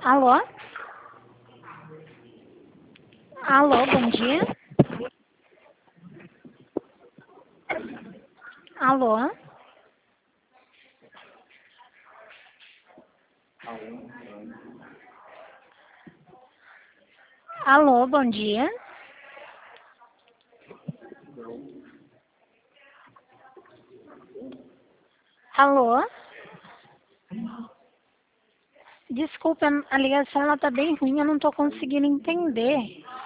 Alô? Alô, bom dia. Alô? Alô, bom dia. Alô? Desculpa, a ligação ela tá bem ruim, eu não tô conseguindo entender.